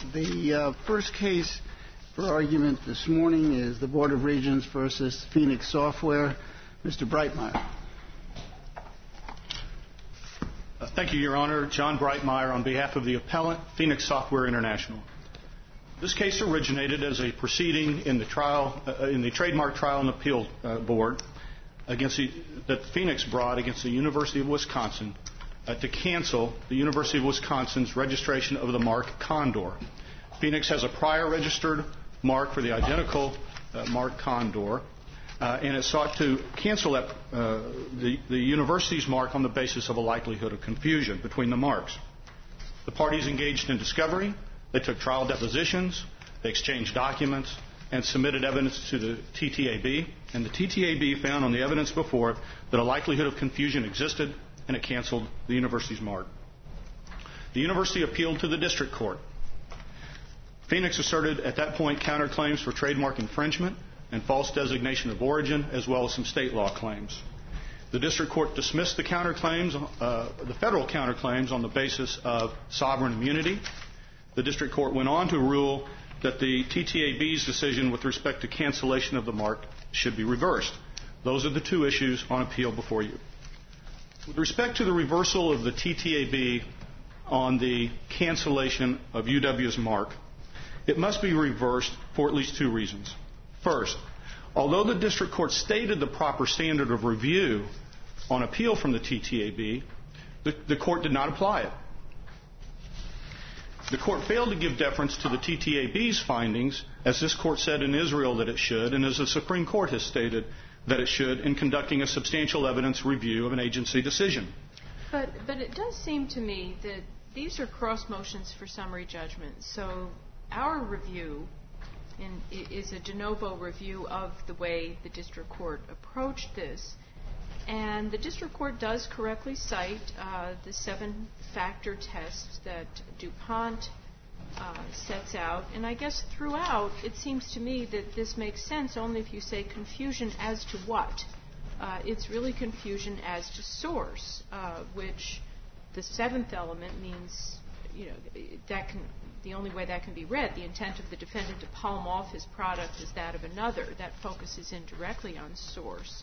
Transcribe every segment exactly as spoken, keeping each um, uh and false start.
The uh, first case for argument this morning is the Board of Regents versus Phoenix Software. Mister Breitmeyer. Uh, thank you, Your Honor. John Breitmeyer on behalf of the appellant, Phoenix Software International. This case originated as a proceeding in the trial, uh, in the Trademark Trial and Appeal uh, Board against the, that Phoenix brought against the University of Wisconsin uh, to cancel the University of Wisconsin's registration of the mark Condor. Phoenix has a prior registered mark for the identical uh, mark Condor, uh, and it sought to cancel that, uh, the, the university's mark on the basis of a likelihood of confusion between the marks. The parties engaged in discovery. They took trial depositions, they exchanged documents, and submitted evidence to the T T A B. And the T T A B found on the evidence before it that a likelihood of confusion existed, and it canceled the university's mark. The university appealed to the district court. Phoenix asserted at that point counterclaims for trademark infringement and false designation of origin, as well as some state law claims. The district court dismissed the counterclaims, uh, the federal counterclaims, on the basis of sovereign immunity. The district court went on to rule that the T T A B's decision with respect to cancellation of the mark should be reversed. Those are the two issues on appeal before you. With respect to the reversal of the T T A B on the cancellation of U W's mark, it must be reversed for at least two reasons. First, although the district court stated the proper standard of review on appeal from the T T A B, the, the court did not apply it. The court failed to give deference to the T T A B's findings, as this court said in Israel that it should, and as the Supreme Court has stated that it should, in conducting a substantial evidence review of an agency decision. But, but it does seem to me that these are cross motions for summary judgment. So our review in, is a de novo review of the way the district court approached this. And the district court does correctly cite uh, the seven-factor test that DuPont uh, sets out. And I guess throughout, it seems to me that this makes sense only if you say confusion as to what. Uh, it's really confusion as to source, uh, which the seventh element means, you know, that can, the only way that can be read, the intent of the defendant to palm off his product is that of another. That focuses indirectly on source.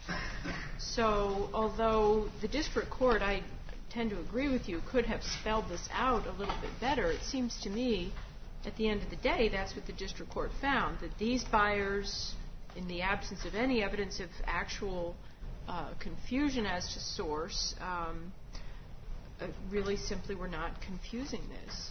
So although the district court, I tend to agree with you, could have spelled this out a little bit better, it seems to me at the end of the day that's what the district court found, that these buyers, in the absence of any evidence of actual uh, confusion as to source, um, uh, really simply were not confusing this.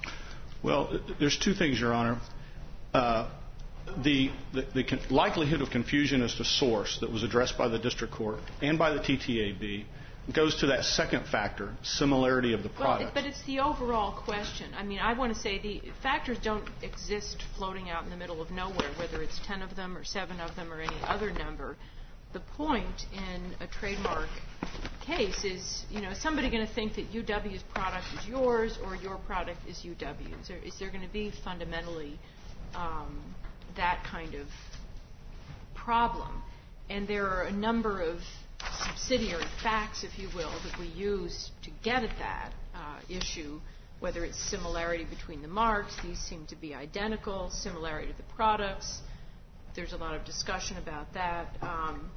Well, there's two things, Your Honor. Uh, the, the, the likelihood of confusion as to source that was addressed by the district court and by the T T A B goes to that second factor, similarity of the product. Well, but it's the overall question. I mean, I want to say the factors don't exist floating out in the middle of nowhere, whether it's ten of them or seven of them or any other number. The point in a trademark case is, you know, is somebody going to think that U W's product is yours or your product is U W's? Or is there going to be fundamentally um, that kind of problem? And there are a number of subsidiary facts, if you will, that we use to get at that uh, issue, whether it's similarity between the marks. These seem to be identical, similarity to the products. There's a lot of discussion about that. Um,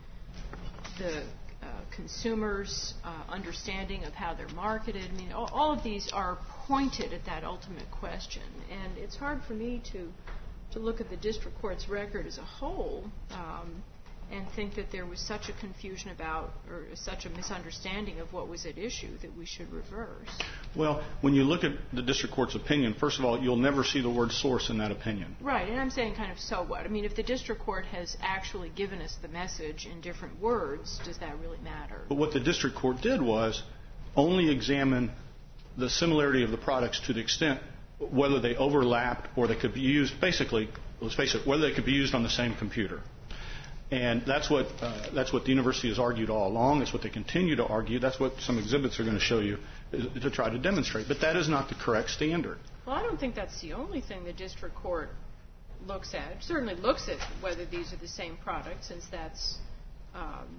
the uh, consumers' uh, understanding of how they're marketed. I mean, all, all of these are pointed at that ultimate question. And it's hard for me to, to look at the district court's record as a whole um, and think that there was such a confusion about or such a misunderstanding of what was at issue that we should reverse. Well, when you look at the district court's opinion, first of all, you'll never see the word source in that opinion. Right, and I'm saying kind of so what? I mean, if the district court has actually given us the message in different words, does that really matter? But what the district court did was only examine the similarity of the products to the extent whether they overlapped or they could be used, basically, let's face it, whether they could be used on the same computer. And that's what uh, that's what the university has argued all along. That's what they continue to argue. That's what some exhibits are going to show you is, to try to demonstrate. But that is not the correct standard. Well, I don't think that's the only thing the district court looks at. It certainly looks at whether these are the same product, since that's um,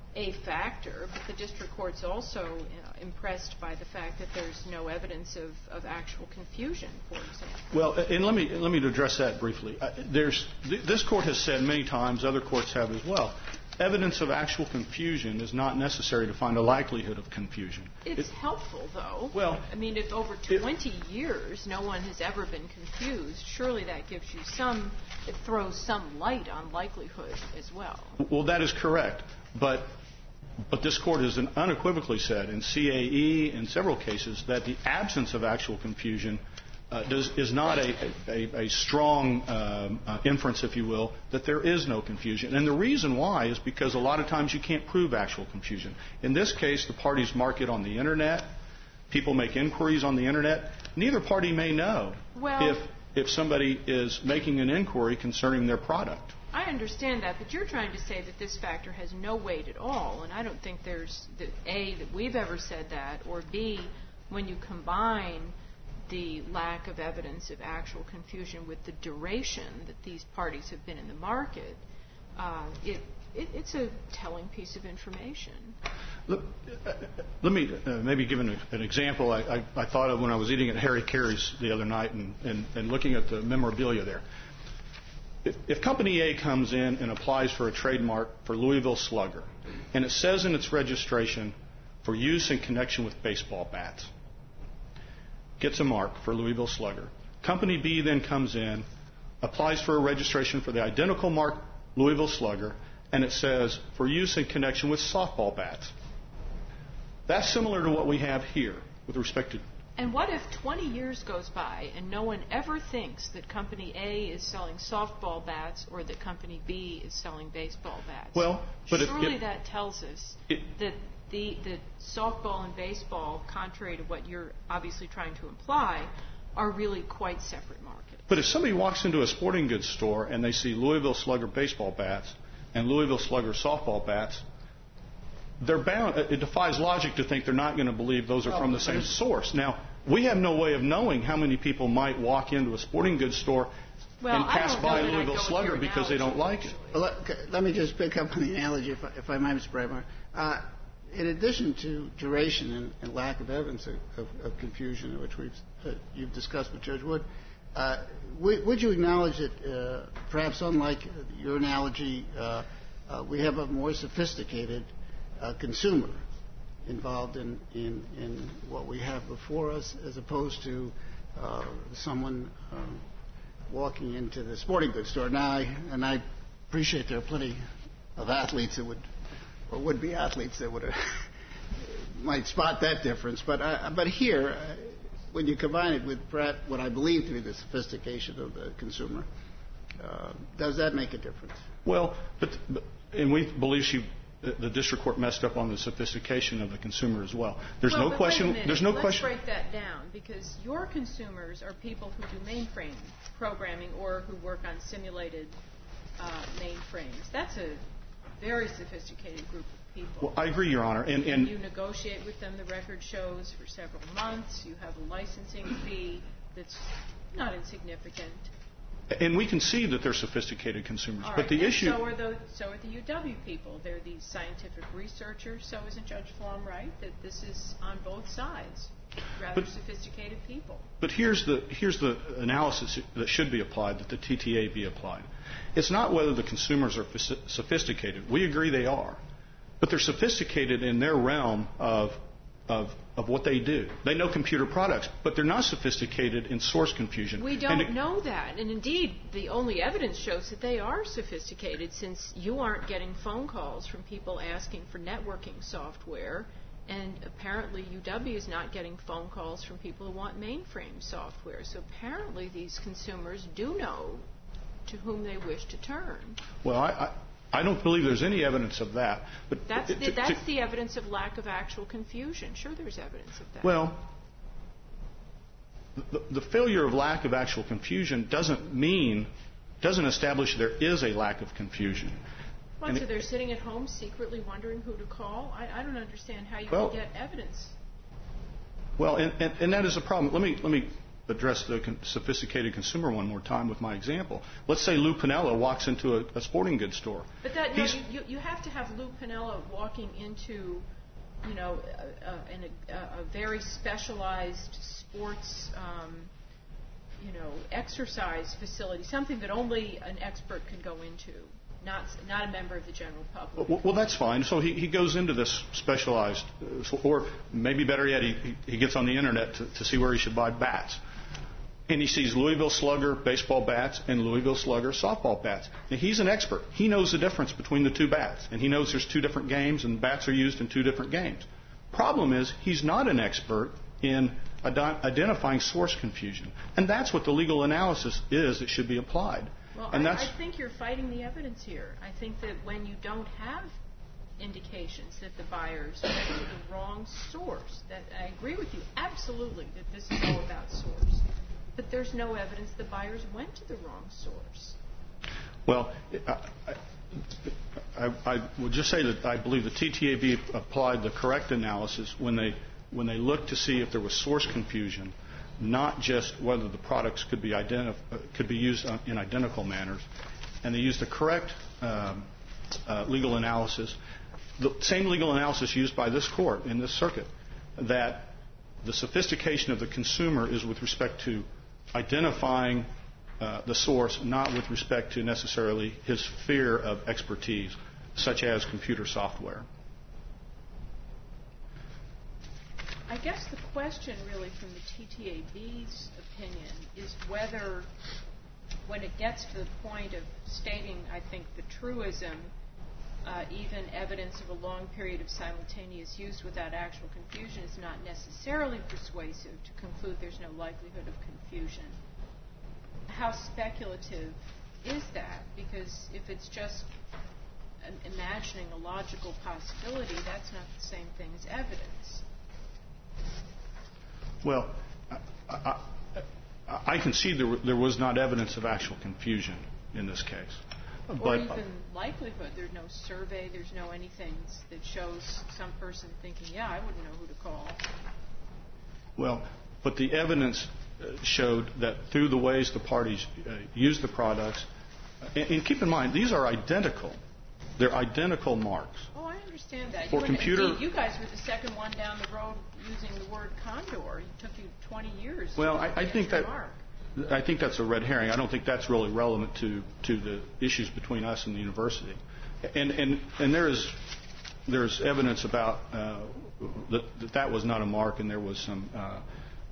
a factor, but the district court's also you know, impressed by the fact that there's no evidence of, of actual confusion, for example. Well, and let me let me address that briefly. Uh, there's th- this court has said many times, other courts have as well, evidence of actual confusion is not necessary to find a likelihood of confusion. It's it, helpful, though. Well, I mean, if over twenty it, years no one has ever been confused, surely that gives you some, it throws some light on likelihood as well. Well, that is correct, but but this court has unequivocally said in C A E in several cases that the absence of actual confusion Uh, does, is not a, a, a strong um, uh, inference, if you will, that there is no confusion. And the reason why is because a lot of times you can't prove actual confusion. In this case, the parties market on the Internet. People make inquiries on the Internet. Neither party may know well, if, if somebody is making an inquiry concerning their product. I understand that, but you're trying to say that this factor has no weight at all. And I don't think there's, the, A, that we've ever said that, or B, when you combine the lack of evidence of actual confusion with the duration that these parties have been in the market, uh, it, it, it's a telling piece of information. Look, uh, let me uh, maybe give an, an example I, I, I thought of when I was eating at Harry Carey's the other night and, and, and looking at the memorabilia there. If, if Company A comes in and applies for a trademark for Louisville Slugger, and it says in its registration for use in connection with baseball bats, gets a mark for Louisville Slugger. Company B then comes in, applies for a registration for the identical mark Louisville Slugger, and it says for use in connection with softball bats. That's similar to what we have here with respect to... And what if twenty years goes by and no one ever thinks that Company A is selling softball bats or that Company B is selling baseball bats? Well, but surely if, if, that tells us it, that the, the softball and baseball, contrary to what you're obviously trying to imply, are really quite separate markets. But if somebody walks into a sporting goods store and they see Louisville Slugger baseball bats and Louisville Slugger softball bats, they're bound. It defies logic to think they're not going to believe those are from the same source. Now, we have no way of knowing how many people might walk into a sporting goods store well, and pass by Louisville Louisville Slugger because they don't like it. Well, let, let me just pick up on the analogy, if I, if I might, Mister Breitmeyer. Uh, in addition to duration and, and lack of evidence of, of, of confusion, which we've, uh, you've discussed with Judge Wood, uh, w- would you acknowledge that uh, perhaps unlike your analogy, uh, uh, we have a more sophisticated uh, consumer involved in, in, in what we have before us, as opposed to uh, someone um, walking into the sporting goods store? Now, I, and I appreciate there are plenty of athletes that would, or would-be athletes that would might spot that difference. But uh, but here, uh, when you combine it with perhaps what I believe to be the sophistication of the consumer, uh, does that make a difference? Well, but, but and we believe she. The district court messed up on the sophistication of the consumer as well. There's well, no question. There's no Let's question. break that down, because your consumers are people who do mainframe programming or who work on simulated uh, mainframes. That's a very sophisticated group of people. Well, I agree, Your Honor. And, and you negotiate with them, the record shows, for several months. You have a licensing fee that's not insignificant. And we can see that they're sophisticated consumers. All right. But the and issue... So are, the, so are the U W people. They're these scientific researchers. So isn't Judge Flom right that this is on both sides? Rather but, sophisticated people. But here's the, here's the analysis that should be applied, that the T T A be applied. It's not whether the consumers are sophisticated. We agree they are. But they're sophisticated in their realm of, of, of what they do. They know computer products, but they're not sophisticated in source confusion. We don't it, know that. And indeed, the only evidence shows that they are sophisticated, since you aren't getting phone calls from people asking for networking software, and apparently U W is not getting phone calls from people who want mainframe software. So apparently these consumers do know to whom they wish to turn. Well, I... I I don't believe there's any evidence of that. But that's to, the, that's to, the evidence of lack of actual confusion. Sure, there's evidence of that. Well, the, the failure of lack of actual confusion doesn't mean, doesn't establish there is a lack of confusion. Well, so it, they're sitting at home secretly wondering who to call? I, I don't understand how you well, can get evidence. Well, and, and, and that is a problem. Let me, let me address the con- sophisticated consumer one more time with my example. Let's say Lou Piniella walks into a, a sporting goods store. But that, no, you, you have to have Lou Piniella walking into, you know, a, a, a, a very specialized sports, um, you know, exercise facility, something that only an expert can go into. Not, not a member of the general public. Well, well that's fine. So he, he goes into this specialized, uh, or maybe better yet, he, he gets on the internet to, to see where he should buy bats. And he sees Louisville Slugger baseball bats and Louisville Slugger softball bats. Now, he's an expert. He knows the difference between the two bats. And he knows there's two different games and bats are used in two different games. Problem is, he's not an expert in ad- identifying source confusion. And that's what the legal analysis is that should be applied. Well, and I, that's, I think you're fighting the evidence here. I think that when you don't have indications that the buyers went to the wrong source, that I agree with you absolutely that this is all about source, but there's no evidence the buyers went to the wrong source. Well, I, I, I would just say that I believe the T T A B applied the correct analysis when they when they looked to see if there was source confusion, not just whether the products could be identif- could be used in identical manners, and they used the correct um, uh, legal analysis, the same legal analysis used by this court in this circuit, that the sophistication of the consumer is with respect to identifying uh, the source, not with respect to necessarily his sphere of expertise, such as computer software. I guess the question really from the T T A B's opinion is whether, when it gets to the point of stating, I think, the truism, uh, even evidence of a long period of simultaneous use without actual confusion is not necessarily persuasive to conclude there's no likelihood of confusion. How speculative is that? Because if it's just imagining a logical possibility, that's not the same thing as evidence. Well, I, I, I concede there, there was not evidence of actual confusion in this case. Or but, even likelihood. There's no survey. There's no anything that shows some person thinking, yeah, I wouldn't know who to call. Well, but the evidence showed that through the ways the parties uh, used the products, and, and keep in mind, these are identical. They're identical marks. Oh, I understand that. For you, computer, indeed, you guys were the second one down the road using the word condor. It took you twenty years. Well, to I, I think that mark. I think that's a red herring. I don't think that's really relevant to, to the issues between us and the university. And and, and there is there's evidence about uh, that, that that was not a mark, and there was some uh, uh,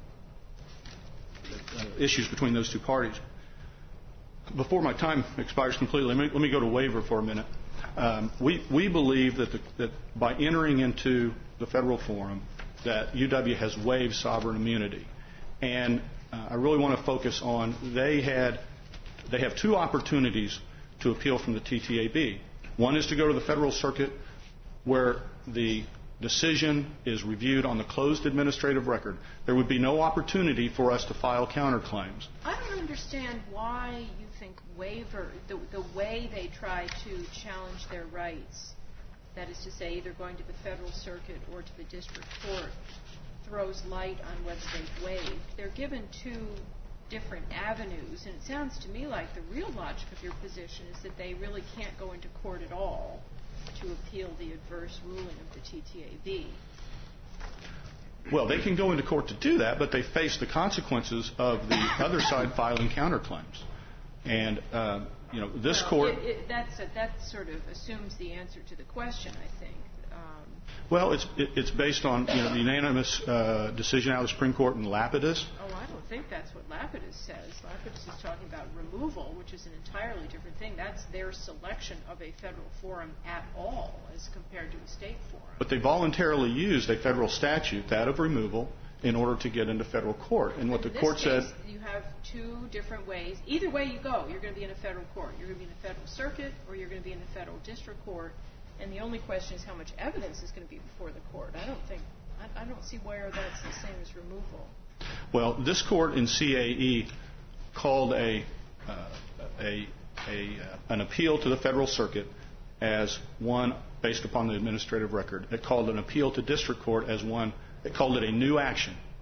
issues between those two parties. Before my time expires completely, let me, let me go to waiver for a minute. Um, we, we believe that, the, that by entering into the federal forum, that U W has waived sovereign immunity. And uh, I really want to focus on they had they have two opportunities to appeal from the T T A B. One is to go to the federal circuit, where the decision is reviewed on the closed administrative record. There would be no opportunity for us to file counterclaims. I don't understand why you think waiver, the, the way they try to challenge their rights, that is to say either going to the federal circuit or to the district court, throws light on whether they've waived. They're given two different avenues, and it sounds to me like the real logic of your position is that they really can't go into court at all to appeal the adverse ruling of the T T A B. Well, they can go into court to do that, but they face the consequences of the other side filing counterclaims. And, uh, you know, this well, court... It, it, that's a, that sort of assumes the answer to the question, I think. Um, well, it's it, it's based on, you know, the unanimous uh, decision out of the Supreme Court in Lapidus. Oh, I don't think that's what Lapidus says. Lapidus is talking about removal, which is an entirely different thing. That's their selection of a federal forum at all as compared to a state forum. But they voluntarily used a federal statute, that of removal, in order to get into federal court. And what in the court case, said... you have two different ways. Either way you go, you're going to be in a federal court. You're going to be in the federal circuit, or you're going to be in the federal district court. And the only question is how much evidence is going to be before the court. I don't think, I, I don't see where that's the same as removal. Well, this court in C A E called a, uh, a, a uh, an appeal to the federal circuit as one based upon the administrative record. It called an appeal to district court as one. It called it a new action.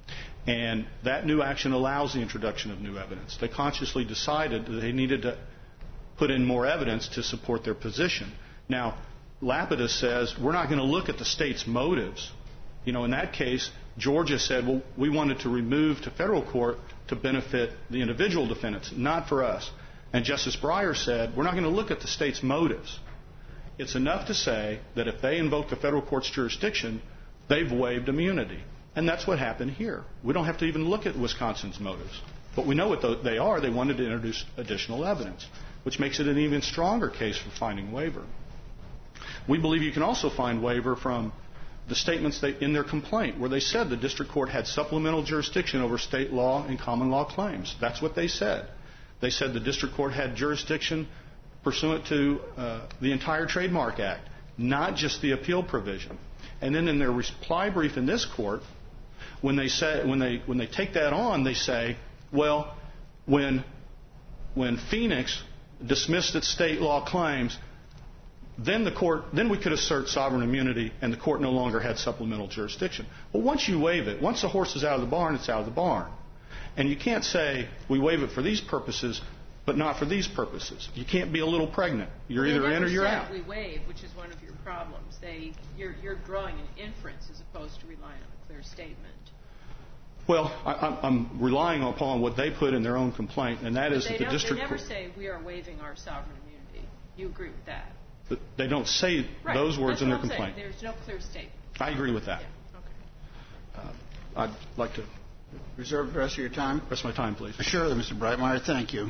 And that new action allows the introduction of new evidence. They consciously decided that they needed to put in more evidence to support their position. Now, Lapidus says, we're not going to look at the state's motives. You know, in that case, Georgia said, well, we wanted to remove to federal court to benefit the individual defendants, not for us. And Justice Breyer said, we're not going to look at the state's motives. It's enough to say that if they invoke the federal court's jurisdiction, they've waived immunity. And that's what happened here. We don't have to even look at Wisconsin's motives. But we know what they are. They wanted to introduce additional evidence, which makes it an even stronger case for finding waiver. We believe you can also find waiver from the statements they, in their complaint where they said the district court had supplemental jurisdiction over state law and common law claims. That's what they said. They said the district court had jurisdiction pursuant to uh, the entire Trademark Act, not just the appeal provision. And then in their reply brief in this court, when they say when they when they take that on, they say, well, when when Phoenix dismissed its state law claims, then the court then we could assert sovereign immunity, and the court no longer had supplemental jurisdiction. Well, once you waive it, once the horse is out of the barn, it's out of the barn, and you can't say we waive it for these purposes, but not for these purposes. You can't be a little pregnant. You're they either in or you're out. We waive, which is one of your problems. They you're you're drawing an inference as opposed to relying on a clear statement. Well, I, I'm relying upon what they put in their own complaint, and that but is that the district court. They never court, say we are waiving our sovereign immunity. You agree with that? But they don't say right. those words That's in their what I'm complaint. Saying. There's no clear statement. I agree with that. Yeah. Okay. Uh, I'd like to reserve the rest of your time. Rest of my time, please. Sure, Mister Breitmeyer. Thank you.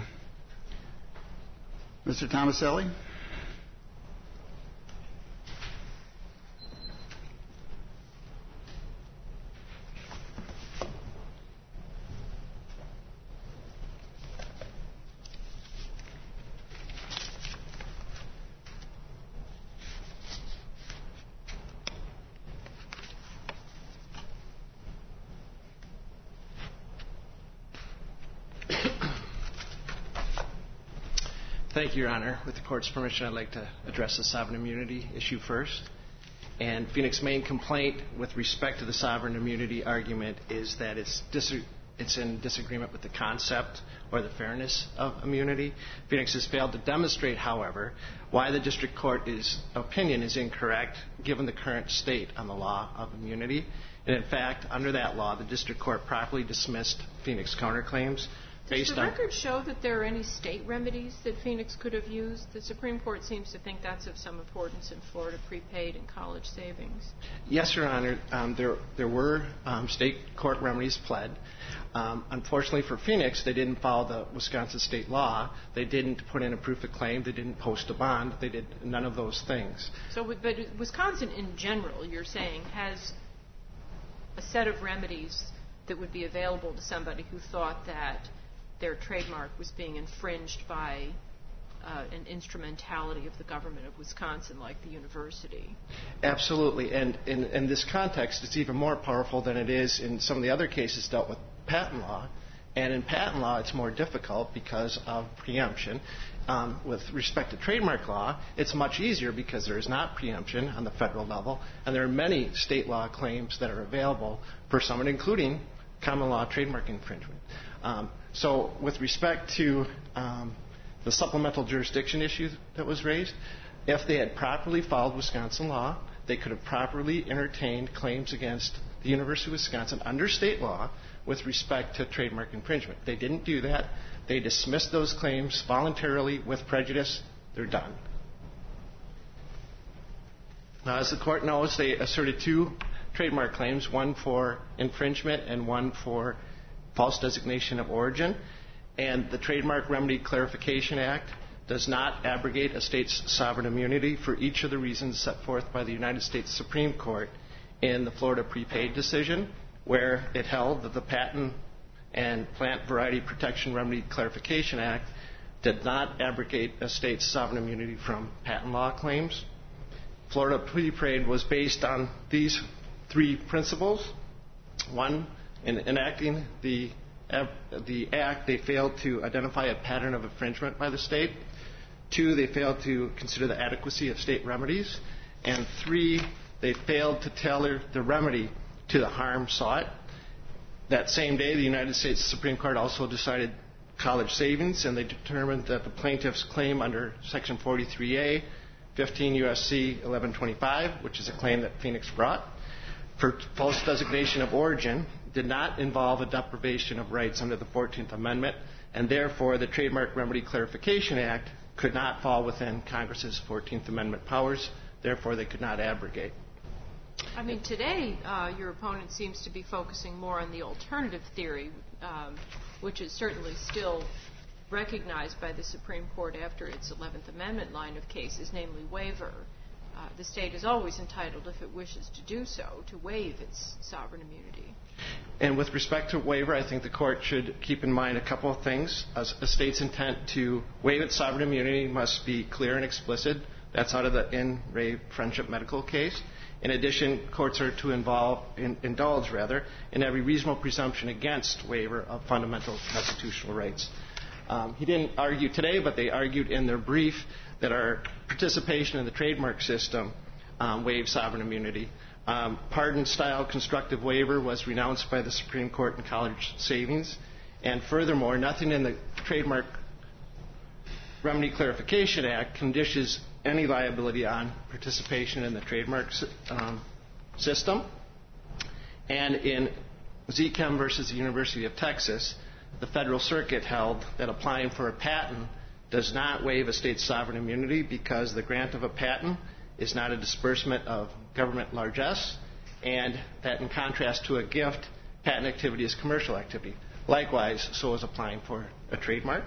Mister Tomaselli. Thank you, Your Honor. With the Court's permission, I'd like to address the sovereign immunity issue first. And Phoenix's main complaint with respect to the sovereign immunity argument is that it's, dis- it's in disagreement with the concept or the fairness of immunity. Phoenix has failed to demonstrate, however, why the district court's opinion is incorrect given the current state on the law of immunity. And in fact, under that law, the district court properly dismissed Phoenix counterclaims. Does the record show that there are any state remedies that Phoenix could have used? The Supreme Court seems to think that's of some importance in Florida prepaid and college savings. Yes, Your Honor. Um, there, there were um, state court remedies pled. Um, unfortunately for Phoenix, they didn't follow the Wisconsin state law. They didn't put in a proof of claim. They didn't post a bond. They did none of those things. So, but Wisconsin in general, you're saying, has a set of remedies that would be available to somebody who thought that their trademark was being infringed by uh, an instrumentality of the government of Wisconsin, like the university. Absolutely. And in, in this context, it's even more powerful than it is in some of the other cases dealt with patent law. And in patent law, it's more difficult because of preemption. Um, with respect to trademark law, it's much easier because there is not preemption on the federal level, and there are many state law claims that are available for someone, including common law trademark infringement. Um, so with respect to um, the supplemental jurisdiction issue that was raised, if they had properly followed Wisconsin law, they could have properly entertained claims against the University of Wisconsin under state law with respect to trademark infringement. They didn't do that. They dismissed those claims voluntarily with prejudice. They're done. Now, as the court knows, they asserted two trademark claims, one for infringement and one for false designation of origin. And the Trademark Remedy Clarification Act does not abrogate a state's sovereign immunity for each of the reasons set forth by the United States Supreme Court in the Florida prepaid decision, where it held that the Patent and Plant Variety Protection Remedy Clarification Act did not abrogate a state's sovereign immunity from patent law claims. Florida prepaid was based on these three principles. One, in enacting the, the act, they failed to identify a pattern of infringement by the state. Two, they failed to consider the adequacy of state remedies. And three, they failed to tailor the remedy to the harm sought. That same day, the United States Supreme Court also decided college savings, and they determined that the plaintiff's claim under Section forty-three A, fifteen U S C eleven twenty-five, which is a claim that Phoenix brought, for false designation of origin, did not involve a deprivation of rights under the fourteenth Amendment, and therefore the Trademark Remedy Clarification Act could not fall within Congress's fourteenth Amendment powers. Therefore, they could not abrogate. I mean, today uh, your opponent seems to be focusing more on the alternative theory, um, which is certainly still recognized by the Supreme Court after its eleventh Amendment line of cases, namely waiver. Uh, the state is always entitled, if it wishes to do so, to waive its sovereign immunity. And with respect to waiver, I think the court should keep in mind a couple of things. A, a state's intent to waive its sovereign immunity must be clear and explicit. That's out of the In Re Friendship Medical case. In addition, courts are to involve, in, indulge rather, in every reasonable presumption against waiver of fundamental constitutional rights. Um, he didn't argue today, but they argued in their brief that our participation in the trademark system um, waives sovereign immunity. Um, pardon-style constructive waiver was renounced by the Supreme Court in College Savings. And furthermore, nothing in the Trademark Remedy Clarification Act conditions any liability on participation in the trademark um, system. And in Zchem versus the University of Texas, the Federal Circuit held that applying for a patent does not waive a state's sovereign immunity because the grant of a patent is not a disbursement of government largesse, and that in contrast to a gift, patent activity is commercial activity. Likewise, so is applying for a trademark.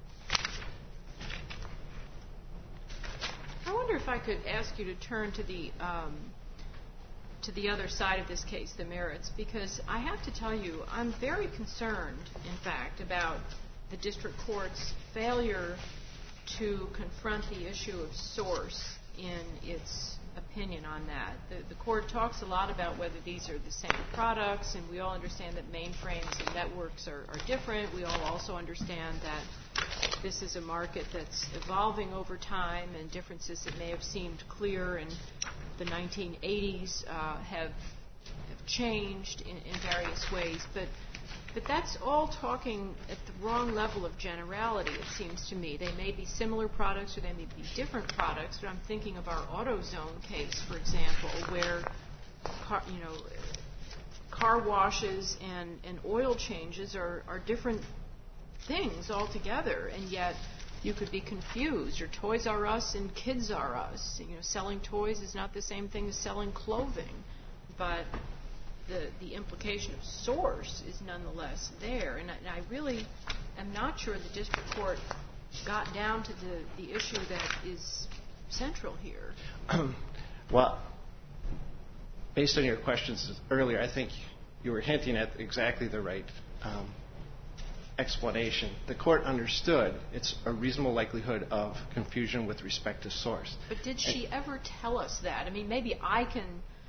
I wonder if I could ask you to turn to the um, to the other side of this case, the merits, because I have to tell you, I'm very concerned, in fact, about the district court's failure to confront the issue of source in its opinion on that. The, the court talks a lot about whether these are the same products, and we all understand that mainframes and networks are, are different. We all also understand that this is a market that's evolving over time, and differences that may have seemed clear in the nineteen eighties uh, have, have changed in, in various ways. But But that's all talking at the wrong level of generality, it seems to me. They may be similar products or they may be different products, but I'm thinking of our AutoZone case, for example, where car, you know, car washes and, and oil changes are, are different things altogether, and yet you could be confused. Or Toys R Us and Kids R Us. You know, selling toys is not the same thing as selling clothing, but The, the implication of source is nonetheless there. And I, and I really am not sure the district court got down to the, the issue that is central here. Well, based on your questions earlier, I think you were hinting at exactly the right um, explanation. The court understood it's a reasonable likelihood of confusion with respect to source. But did she and, ever tell us that? I mean, maybe I can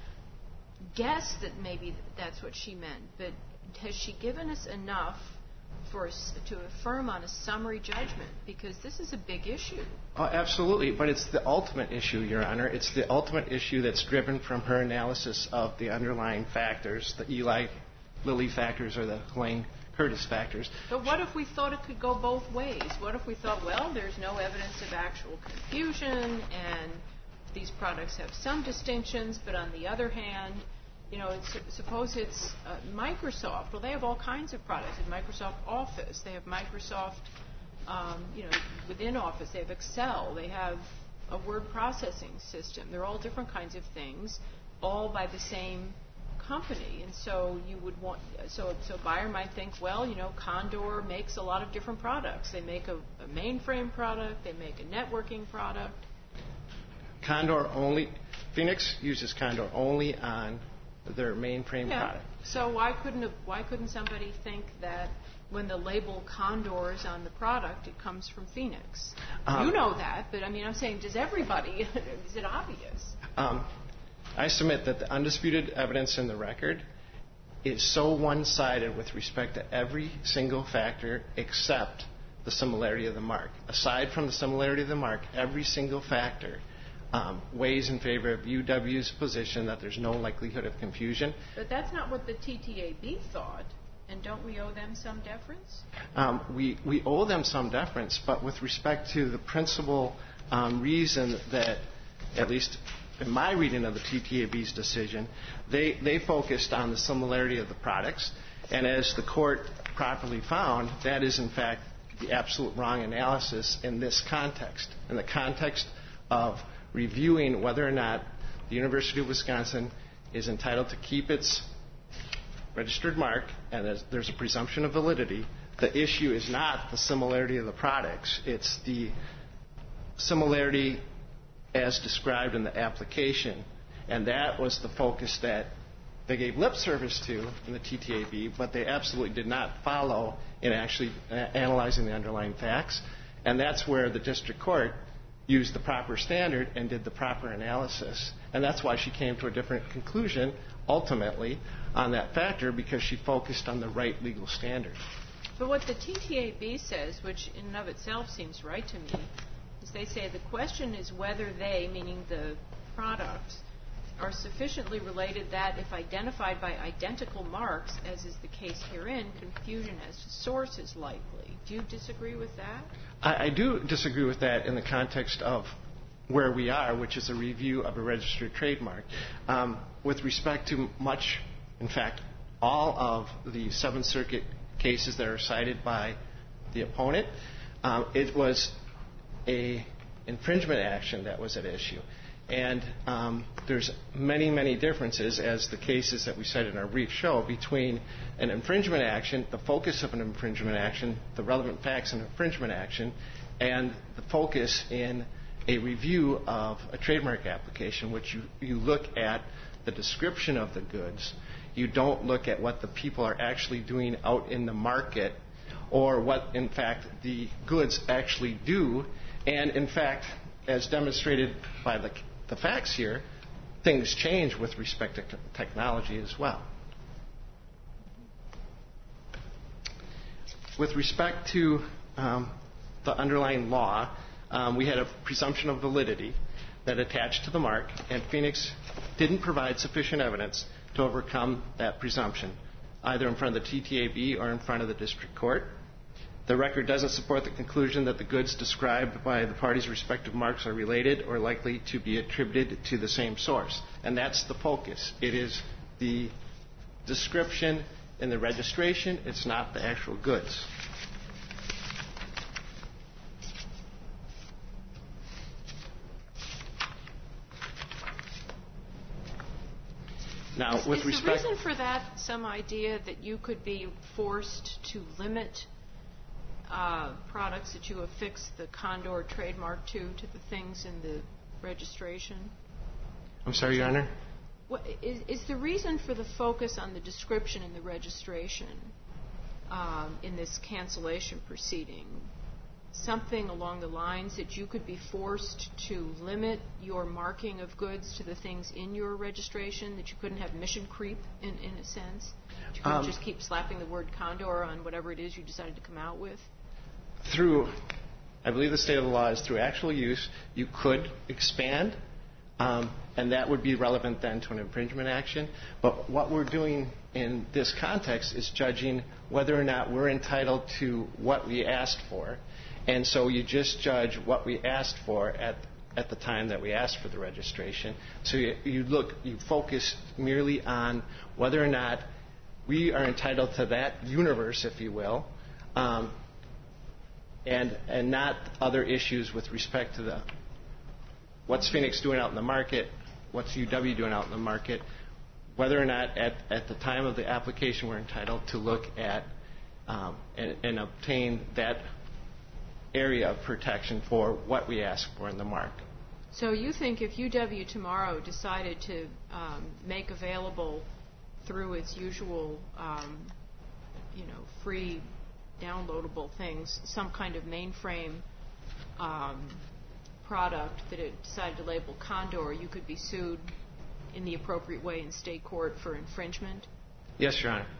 guess that maybe that's what she meant, but has she given us enough for us to affirm on a summary judgment? Because this is a big issue. Oh, absolutely, but it's the ultimate issue, Your Honor. It's the ultimate issue that's driven from her analysis of the underlying factors, the Eli Lilly factors or the Helene Curtis factors. But what if we thought it could go both ways? What if we thought, well, there's no evidence of actual confusion, and these products have some distinctions, but on the other hand, you know, it's, suppose it's uh, Microsoft. Well, they have all kinds of products. They have Microsoft Office. They have Microsoft, um, you know, within Office. They have Excel. They have a word processing system. They're all different kinds of things, all by the same company. And so you would want, so so a buyer might think, well, you know, Condor makes a lot of different products. They make a, a mainframe product. They make a networking product. Condor only, Phoenix uses Condor only on their mainframe yeah. product. So why couldn't a, why couldn't somebody think that when the label Condor is on the product, it comes from Phoenix? Um, you know that, but I mean, I'm saying, does everybody? Is it obvious? Um, I submit that the undisputed evidence in the record is so one-sided with respect to every single factor except the similarity of the mark. Aside from the similarity of the mark, every single factor Um, weighs in favor of U W's position that there's no likelihood of confusion. But that's not what the T T A B thought. And don't we owe them some deference? Um, we, we owe them some deference, but with respect to the principal um, reason that, at least in my reading of the T T A B's decision, they, they focused on the similarity of the products. And as the court properly found, that is, in fact, the absolute wrong analysis in this context, in the context of reviewing whether or not the University of Wisconsin is entitled to keep its registered mark, and there's, there's a presumption of validity. The issue is not the similarity of the products. It's the similarity as described in the application. And that was the focus that they gave lip service to in the T T A B, but they absolutely did not follow in actually analyzing the underlying facts. And that's where the district court used the proper standard and did the proper analysis. And that's why she came to a different conclusion, ultimately, on that factor, because she focused on the right legal standard. But what the T T A B says, which in and of itself seems right to me, is they say the question is whether they, meaning the products, are sufficiently related that, if identified by identical marks, as is the case herein, confusion as to source is likely. Do you disagree with that? I, I do disagree with that in the context of where we are, which is a review of a registered trademark. Um, with respect to much, in fact, all of the Seventh Circuit cases that are cited by the opponent, um, it was a infringement action that was at issue. And um, there's many, many differences, as the cases that we cited in our brief show, between an infringement action, the focus of an infringement action, the relevant facts in an infringement action, and the focus in a review of a trademark application, which you, you look at the description of the goods. You don't look at what the people are actually doing out in the market, or what, in fact, the goods actually do. And, in fact, as demonstrated by the the facts here, things change with respect to technology as well. With respect to um, the underlying law, um, we had a presumption of validity that attached to the mark, and Phoenix didn't provide sufficient evidence to overcome that presumption, either in front of the T T A B or in front of the district court. The record doesn't support the conclusion that the goods described by the parties' respective marks are related or likely to be attributed to the same source. And that's the focus. It is the description in the registration. It's not the actual goods. Now, is, with is respect... the reason for that some idea that you could be forced to limit Uh, products that you affix the Condor trademark to, to the things in the registration? I'm sorry, Your Honor? What, is, is the reason for the focus on the description in the registration um, in this cancellation proceeding something along the lines that you could be forced to limit your marking of goods to the things in your registration, that you couldn't have mission creep in, in a sense? You couldn't um, just keep slapping the word Condor on whatever it is you decided to come out with? Through, I believe the state of the law is through actual use, you could expand, um, and that would be relevant then to an infringement action. But what we're doing in this context is judging whether or not we're entitled to what we asked for. And so you just judge what we asked for at at the time that we asked for the registration. So you, you look, you focus merely on whether or not we are entitled to that universe, if you will, um, and and not other issues with respect to the what's Phoenix doing out in the market, what's U W doing out in the market, whether or not at, at the time of the application we're entitled to look at um, and, and obtain that area of protection for what we ask for in the mark. So you think if U W tomorrow decided to um, make available through its usual, um, you know, free downloadable things, some kind of mainframe um, product that it decided to label Condor, you could be sued in the appropriate way in state court for infringement? Yes, Your Honor.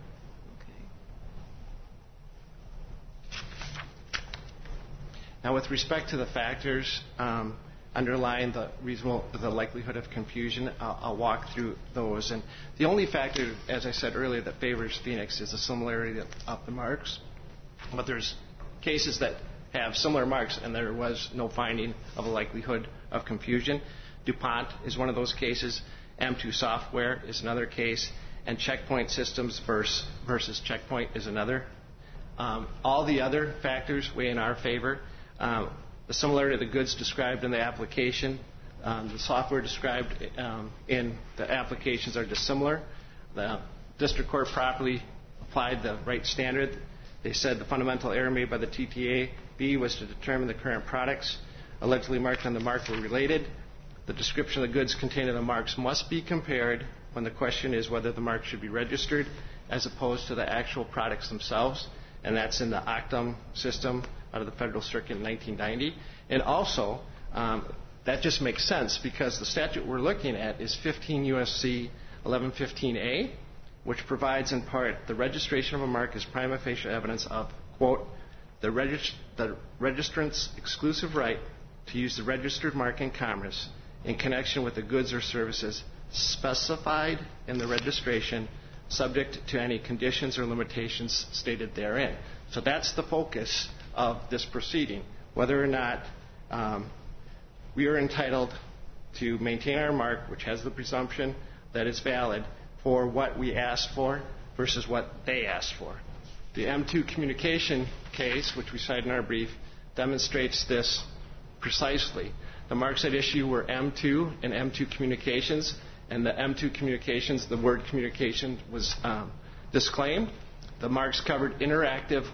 Okay. Now, with respect to the factors, um, underlying the reasonable, the likelihood of confusion. I'll, I'll walk through those. And the only factor, as I said earlier, that favors Phoenix is the similarity of, of the marks. But there's cases that have similar marks, and there was no finding of a likelihood of confusion. DuPont is one of those cases. M two Software is another case. And Checkpoint Systems versus, versus Checkpoint is another. Um, all the other factors weigh in our favor. Um, the similarity of the goods described in the application, um, the software described um, in the applications are dissimilar. The district court properly applied the right standard. They said the fundamental error made by the T T A B was to determine the current products allegedly marked on the mark were related. The description of the goods contained in the marks must be compared when the question is whether the mark should be registered as opposed to the actual products themselves. And that's in the Octum system out of the Federal Circuit in nineteen ninety. And also, um, that just makes sense because the statute we're looking at is fifteen U S C eleven fifteen A, which provides in part the registration of a mark is prima facie evidence of, quote, the, regist- the registrant's exclusive right to use the registered mark in commerce in connection with the goods or services specified in the registration, subject to any conditions or limitations stated therein. So that's the focus of this proceeding, whether or not um, we are entitled to maintain our mark, which has the presumption that it's valid, for what we asked for versus what they asked for. The M two communication case, which we cite in our brief, demonstrates this precisely. The marks at issue were M two and M two communications, and the M two communications, the word communication was um, disclaimed. The marks covered interactive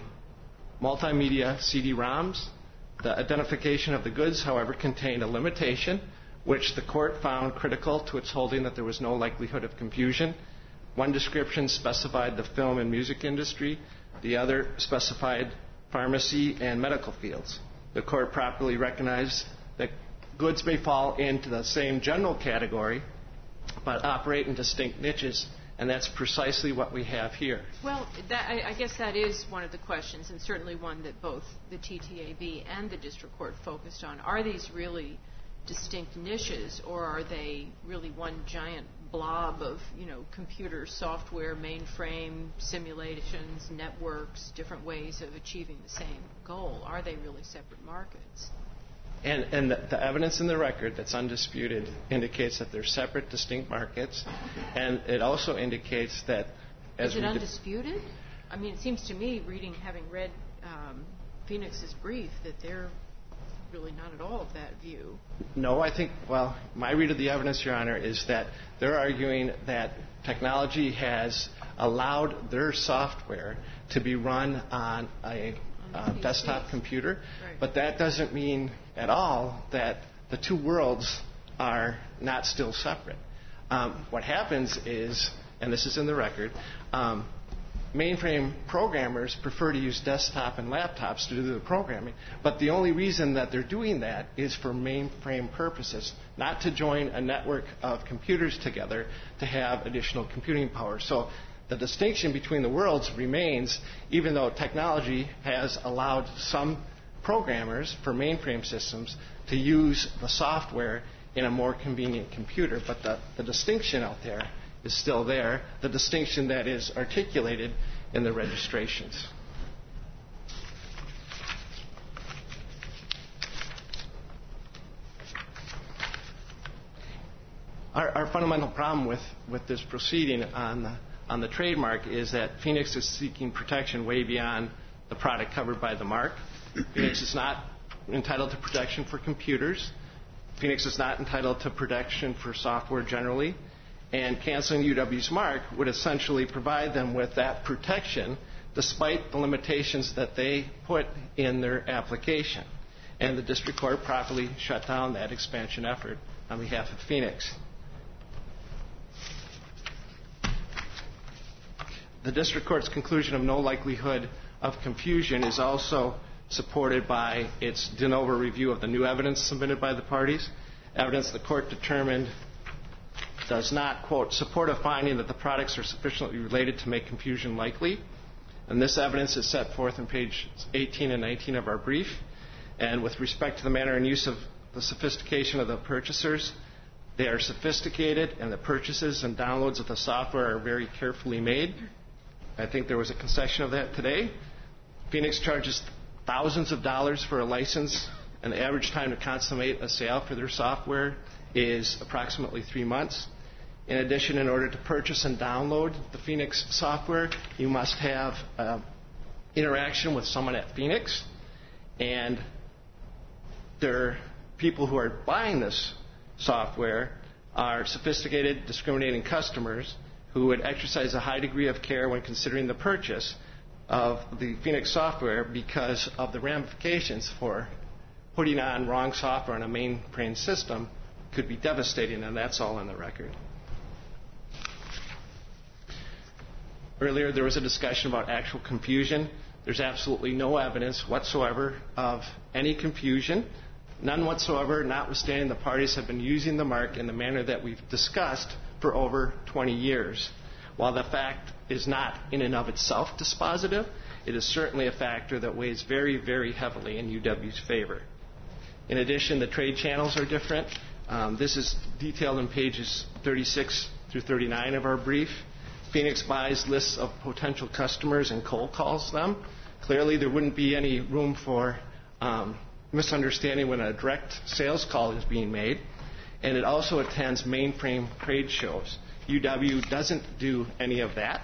multimedia C D ROMs. The identification of the goods, however, contained a limitation, which the court found critical to its holding that there was no likelihood of confusion. One description specified the film and music industry. The other specified pharmacy and medical fields. The court properly recognized that goods may fall into the same general category, but operate in distinct niches, and that's precisely what we have here. Well, that, I, I guess that is one of the questions, and certainly one that both the T T A B and the district court focused on. Are these really distinct niches, or are they really one giant blob of, you know, computer software, mainframe, simulations, networks, different ways of achieving the same goal? Are they really separate markets? And, and the, the evidence in the record that's undisputed indicates that they're separate, distinct markets, and it also indicates that as Is it we undisputed? Di- I mean, it seems to me, reading, having read um, Phoenix's brief, that they're really not at all of that view. No, I think, well, my read of the evidence, Your Honor, is that they're arguing that technology has allowed their software to be run on a uh, desktop computer, right. But that doesn't mean at all that the two worlds are not still separate. Um, what happens is, and this is in the record, um, mainframe programmers prefer to use desktop and laptops to do the programming, but the only reason that they're doing that is for mainframe purposes, not to join a network of computers together to have additional computing power. So the distinction between the worlds remains, even though technology has allowed some programmers for mainframe systems to use the software in a more convenient computer, but the, the distinction out there is still there, the distinction that is articulated in the registrations. Our, our fundamental problem with, with this proceeding on the, on the trademark is that Phoenix is seeking protection way beyond the product covered by the mark. Phoenix is not entitled to protection for computers. Phoenix is not entitled to protection for software generally. And canceling U W's mark would essentially provide them with that protection despite the limitations that they put in their application. And the district court properly shut down that expansion effort on behalf of Phoenix. The district court's conclusion of no likelihood of confusion is also supported by its de novo review of the new evidence submitted by the parties. Evidence the court determined does not, quote, support a finding that the products are sufficiently related to make confusion likely. And this evidence is set forth in pages eighteen and nineteen of our brief. And with respect to the manner and use of the sophistication of the purchasers. They are sophisticated, and the purchases and downloads of the software are very carefully made. I think there was a concession of that today. Phoenix charges thousands of dollars for a license, and the average time to consummate a sale for their software is approximately three months. In addition, in order to purchase and download the Phoenix software, you must have uh, interaction with someone at Phoenix, and their people who are buying this software are sophisticated, discriminating customers who would exercise a high degree of care when considering the purchase of the Phoenix software because of the ramifications for putting on wrong software on a mainframe system could be devastating, and that's all on the record. Earlier, there was a discussion about actual confusion. There's absolutely no evidence whatsoever of any confusion, none whatsoever, notwithstanding the parties have been using the mark in the manner that we've discussed for over twenty years. While the fact is not in and of itself dispositive, it is certainly a factor that weighs very, very heavily in U W's favor. In addition, the trade channels are different. Um, this is detailed in pages thirty-six through thirty-nine of our brief. Phoenix buys lists of potential customers and cold calls them. Clearly, there wouldn't be any room for um, misunderstanding when a direct sales call is being made. And it also attends mainframe trade shows. U W doesn't do any of that.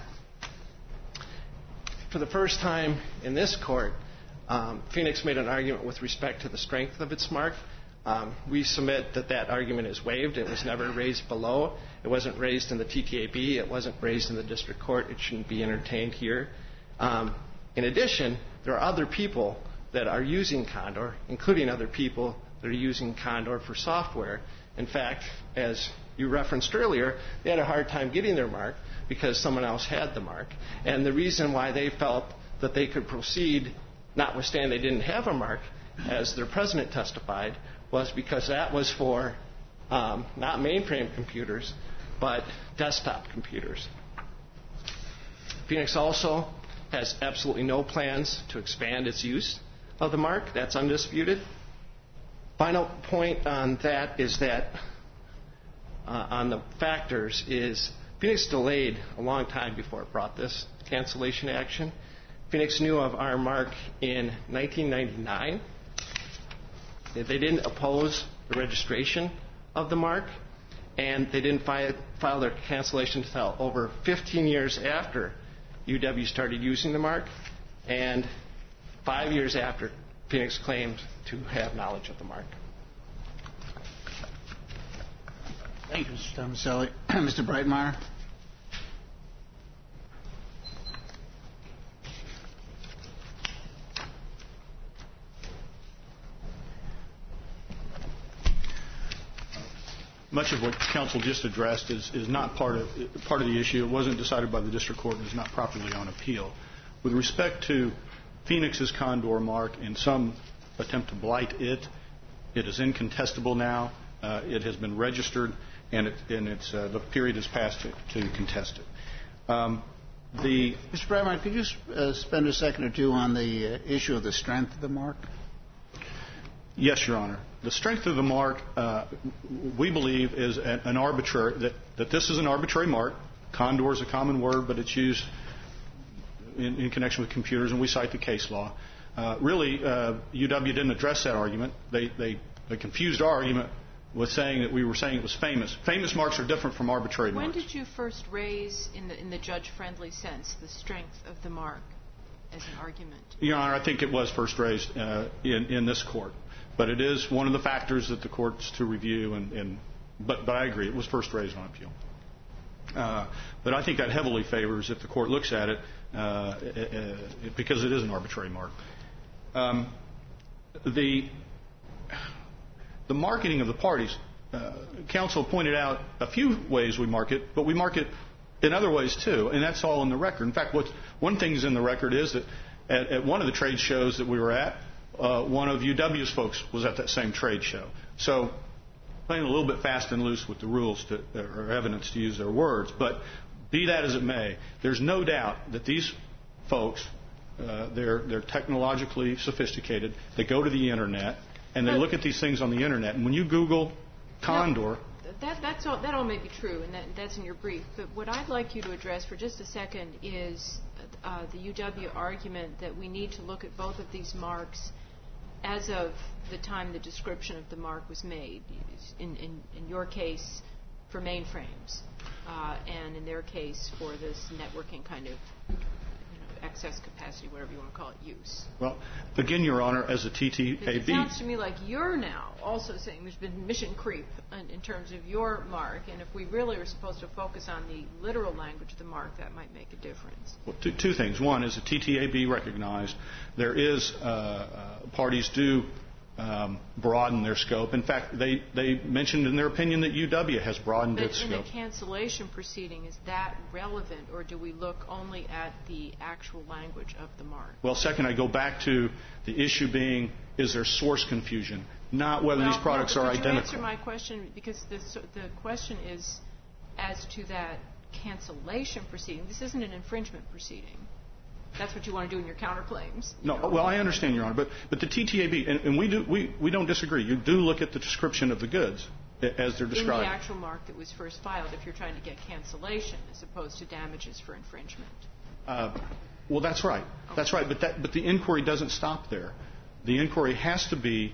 For the first time in this court, um, Phoenix made an argument with respect to the strength of its mark. Um, we submit that that argument is waived. It was never raised below. It wasn't raised in the T T A B. It wasn't raised in the district court. It shouldn't be entertained here. Um, in addition, there are other people that are using Condor, including other people that are using Condor for software. In fact, as you referenced earlier, they had a hard time getting their mark because someone else had the mark. And the reason why they felt that they could proceed, notwithstanding they didn't have a mark, as their president testified, was because that was for um, not mainframe computers, but desktop computers. Phoenix also has absolutely no plans to expand its use of the mark. That's undisputed. Final point on that is that uh, on the factors is Phoenix delayed a long time before it brought this cancellation action. Phoenix knew of our mark in nineteen ninety-nine. They didn't oppose the registration of the mark, and they didn't fi- file their cancellation until over fifteen years after U W started using the mark, and five years after Phoenix claimed to have knowledge of the mark. Thank you, Mister Tomaselli. Mister Breitmeyer. Much of what counsel just addressed is, is not part of part of the issue. It wasn't decided by the district court and is not properly on appeal. With respect to Phoenix's Condor mark and some attempt to blight it, it is incontestable now. Uh, it has been registered, and, it, and it's, uh, the period has passed to, to contest it. Um, the Mister Breitmeyer, could you uh, spend a second or two on the uh, issue of the strength of the mark? Yes, Your Honor. The strength of the mark, uh, we believe, is an, an arbitrary, that, that this is an arbitrary mark. Condor is a common word, but it's used in, in connection with computers, and we cite the case law. Uh, really, uh, U W didn't address that argument. They, they, they confused our argument with saying that we were saying it was famous. Famous marks are different from arbitrary when marks. When did you first raise, in the, in the judge-friendly sense, the strength of the mark as an argument? Your Honor, I think it was first raised uh, in, in this court. But it is one of the factors that the court's to review. And, and but, but I agree, it was first raised on appeal. Uh, but I think that heavily favors if the court looks at it, uh, uh, because it is an arbitrary mark. Um, the the marketing of the parties, uh, counsel pointed out a few ways we market, but we market in other ways too, and that's all in the record. In fact, what's, one thing that's in the record is that at, at one of the trade shows that we were at, Uh, one of U W's folks was at that same trade show. So playing a little bit fast and loose with the rules to, or evidence to use their words. But be that as it may, there's no doubt that these folks, uh, they're, they're technologically sophisticated. They go to the Internet, and they look at these things on the Internet. And when you Google Condor... No, that, that's all, that all may be true, and that, that's in your brief. But what I'd like you to address for just a second is uh, the U W argument that we need to look at both of these marks as of the time the description of the mark was made. In, in, in your case, for mainframes, uh, and in their case for this networking kind of excess capacity, whatever you want to call it, use. Well, again, Your Honor, as a T T A B... It sounds to me like you're now also saying there's been mission creep in, in terms of your mark, and if we really are supposed to focus on the literal language of the mark, that might make a difference. Well, two, two things. One, as a T T A B recognized, there is, uh, uh, parties do um, broaden their scope. In fact, they, they mentioned in their opinion that U W has broadened but its in scope. The cancellation proceeding, is that relevant, or do we look only at the actual language of the mark? Well, second, I go back to the issue being, is there source confusion, not whether well, these products no, are could identical. You answer my question, because the, the question is as to that cancellation proceeding. This isn't an infringement proceeding. That's what you want to do in your counterclaims. No, well, I understand, Your Honor, but, but the T T A B, and, and we, do, we, we don't disagree, you do look at the description of the goods as they're described. In the actual mark that was first filed, if you're trying to get cancellation as opposed to damages for infringement. Uh, well, that's right. Okay. That's right, but, that, but the inquiry doesn't stop there. The inquiry has to be,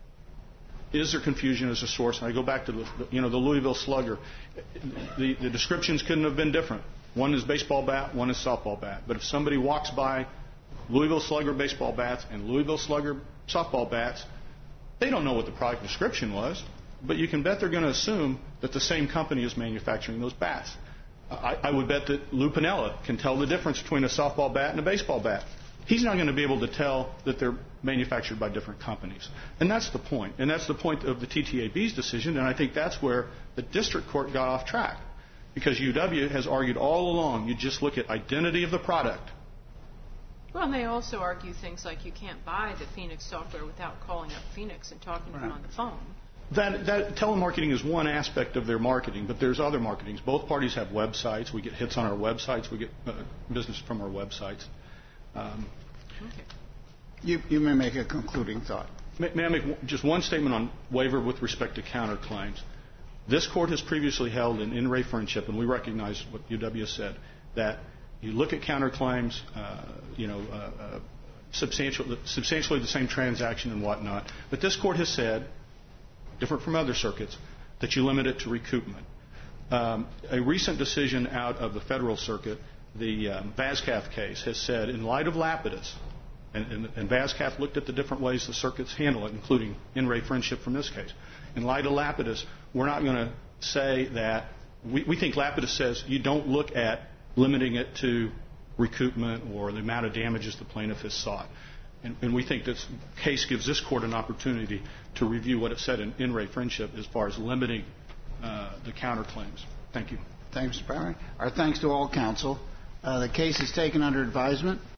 is there confusion as a source? And I go back to the, you know, the Louisville Slugger. The, the descriptions couldn't have been different. One is baseball bat, one is softball bat. But if somebody walks by Louisville Slugger baseball bats and Louisville Slugger softball bats, they don't know what the product description was, but you can bet they're going to assume that the same company is manufacturing those bats. I, I would bet that Lou Piniella can tell the difference between a softball bat and a baseball bat. He's not going to be able to tell that they're manufactured by different companies. And that's the point. And that's the point of the T T A B's decision, and I think that's where the district court got off track. Because U W has argued all along, you just look at identity of the product. Well, and they also argue things like you can't buy the Phoenix software without calling up Phoenix and talking to them on the phone. That, that telemarketing is one aspect of their marketing, but there's other marketings. Both parties have websites. We get hits on our websites. We get uh, business from our websites. Um, okay. You, you may make a concluding thought. May, may I make just one statement on waiver with respect to counterclaims? This court has previously held in In Re Friendship, and we recognize what U W said, that you look at counterclaims, uh, you know, uh, uh, substantial, substantially the same transaction and whatnot. But this court has said, different from other circuits, that you limit it to recoupment. Um, a recent decision out of the Federal Circuit, the um, Vascaff case, has said, in light of Lapidus, and, and, and Vascaff looked at the different ways the circuits handle it, including In Re Friendship from this case. In light of Lapidus, we're not going to say that we, we think Lapidus says you don't look at limiting it to recoupment or the amount of damages the plaintiff has sought. And, and we think this case gives this court an opportunity to review what it said in In Re Friendship as far as limiting uh, the counterclaims. Thank you. Thanks, Mister Primary. Our thanks to all counsel. Uh, the case is taken under advisement.